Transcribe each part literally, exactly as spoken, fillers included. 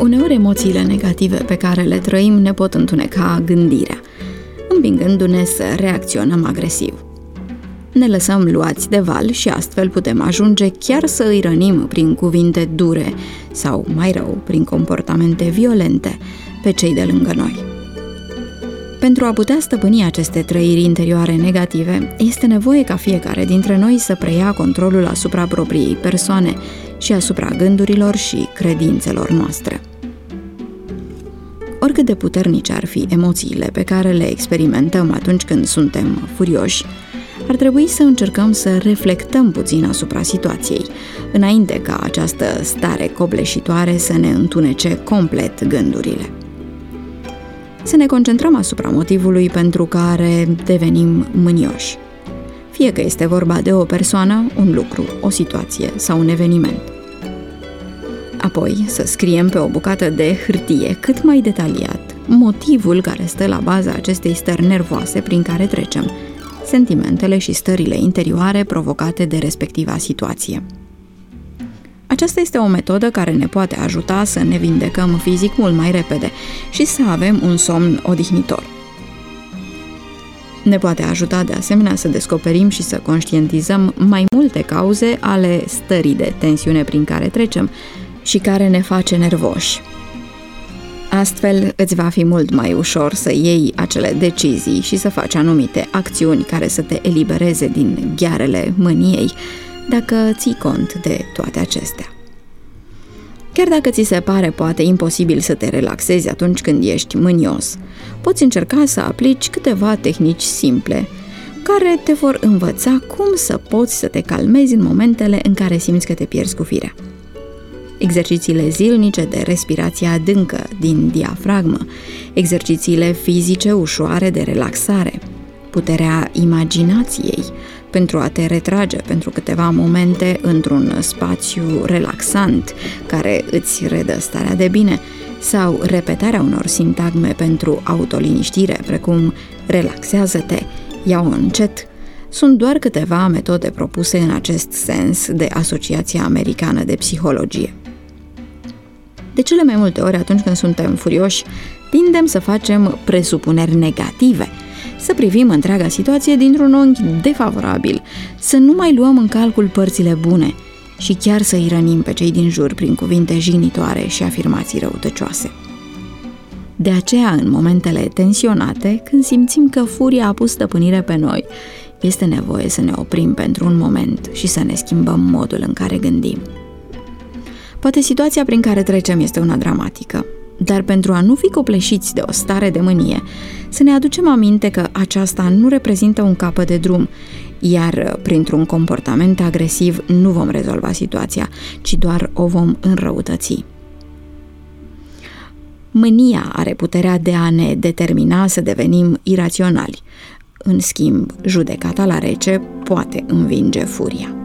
Uneori emoțiile negative pe care le trăim ne pot întuneca gândirea, împingându-ne să reacționăm agresiv. Ne lăsăm luați de val și astfel putem ajunge chiar să îi rănim prin cuvinte dure sau, mai rău, prin comportamente violente pe cei de lângă noi. Pentru a putea stăpâni aceste trăiri interioare negative, este nevoie ca fiecare dintre noi să preia controlul asupra propriei persoane și asupra gândurilor și credințelor noastre. Oricât de puternice ar fi emoțiile pe care le experimentăm atunci când suntem furioși, ar trebui să încercăm să reflectăm puțin asupra situației, înainte ca această stare copleșitoare să ne întunece complet gândurile. Să ne concentrăm asupra motivului pentru care devenim mânioși, fie că este vorba de o persoană, un lucru, o situație sau un eveniment. Apoi să scriem pe o bucată de hârtie cât mai detaliat motivul care stă la baza acestei stări nervoase prin care trecem, sentimentele și stările interioare provocate de respectiva situație. Aceasta este o metodă care ne poate ajuta să ne vindecăm fizic mult mai repede și să avem un somn odihnitor. Ne poate ajuta de asemenea să descoperim și să conștientizăm mai multe cauze ale stării de tensiune prin care trecem și care ne face nervoși. Astfel, îți va fi mult mai ușor să iei acele decizii și să faci anumite acțiuni care să te elibereze din ghearele mâniei, dacă ții cont de toate acestea. Chiar dacă ți se pare poate imposibil să te relaxezi atunci când ești mânios, poți încerca să aplici câteva tehnici simple care te vor învăța cum să poți să te calmezi în momentele în care simți că te pierzi cu firea. Exercițiile zilnice de respirație adâncă din diafragmă, exercițiile fizice ușoare de relaxare, puterea imaginației pentru a te retrage pentru câteva momente într-un spațiu relaxant care îți redă starea de bine, sau repetarea unor sintagme pentru autoliniștire, precum relaxează-te, ia-o încet, sunt doar câteva metode propuse în acest sens de Asociația Americană de Psihologie. De cele mai multe ori, atunci când suntem furioși, tindem să facem presupuneri negative, să privim întreaga situație dintr-un unghi defavorabil, să nu mai luăm în calcul părțile bune și chiar să îi rănim pe cei din jur prin cuvinte jignitoare și afirmații răutăcioase. De aceea, în momentele tensionate, când simțim că furia a pus stăpânire pe noi, este nevoie să ne oprim pentru un moment și să ne schimbăm modul în care gândim. Poate situația prin care trecem este una dramatică, dar pentru a nu fi copleșiți de o stare de mânie, să ne aducem aminte că aceasta nu reprezintă un capăt de drum, iar printr-un comportament agresiv nu vom rezolva situația, ci doar o vom înrăutăți. Mânia are puterea de a ne determina să devenim iraționali. În schimb, judecata la rece poate învinge furia.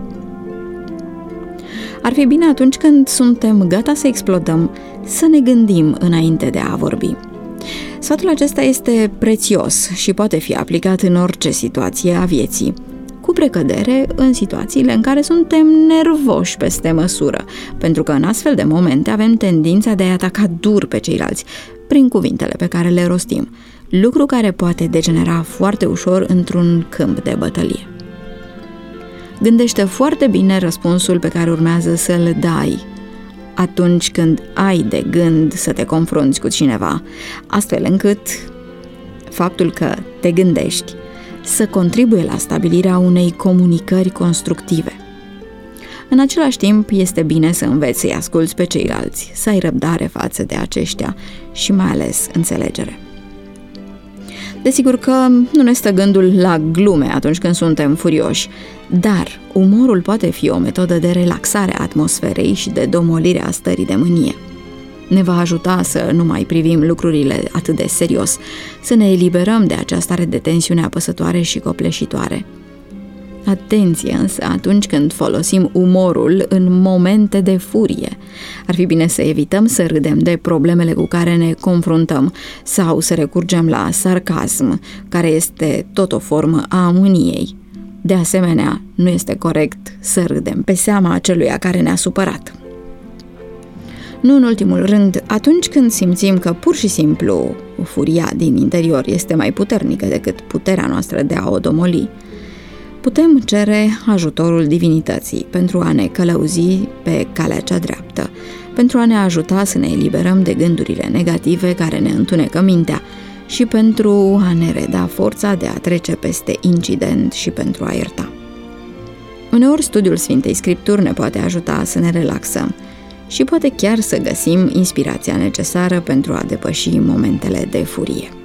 Ar fi bine atunci când suntem gata să explodăm, să ne gândim înainte de a vorbi. Sfatul acesta este prețios și poate fi aplicat în orice situație a vieții, cu precădere în situațiile în care suntem nervoși peste măsură, pentru că în astfel de momente avem tendința de a ataca dur pe ceilalți, prin cuvintele pe care le rostim, lucru care poate degenera foarte ușor într-un câmp de bătălie. Gândește foarte bine răspunsul pe care urmează să-l dai atunci când ai de gând să te confrunți cu cineva, astfel încât faptul că te gândești să contribuie la stabilirea unei comunicări constructive. În același timp, este bine să înveți să-i asculți pe ceilalți, să ai răbdare față de aceștia și mai ales înțelegere. Desigur că nu ne stă gândul la glume atunci când suntem furioși, dar umorul poate fi o metodă de relaxare a atmosferei și de domolire a stării de mânie. Ne va ajuta să nu mai privim lucrurile atât de serios, să ne eliberăm de această stare de tensiune apăsătoare și copleșitoare. Atenție însă atunci când folosim umorul în momente de furie. Ar fi bine să evităm să râdem de problemele cu care ne confruntăm sau să recurgem la sarcasm, care este tot o formă a mâniei. De asemenea, nu este corect să râdem pe seama aceluia care ne-a supărat. Nu în ultimul rând, atunci când simțim că pur și simplu furia din interior este mai puternică decât puterea noastră de a o domoli, putem cere ajutorul divinității pentru a ne călăuzi pe calea cea dreaptă, pentru a ne ajuta să ne eliberăm de gândurile negative care ne întunecă mintea și pentru a ne reda forța de a trece peste incident și pentru a ierta. Uneori studiul Sfintei Scripturi ne poate ajuta să ne relaxăm și poate chiar să găsim inspirația necesară pentru a depăși momentele de furie.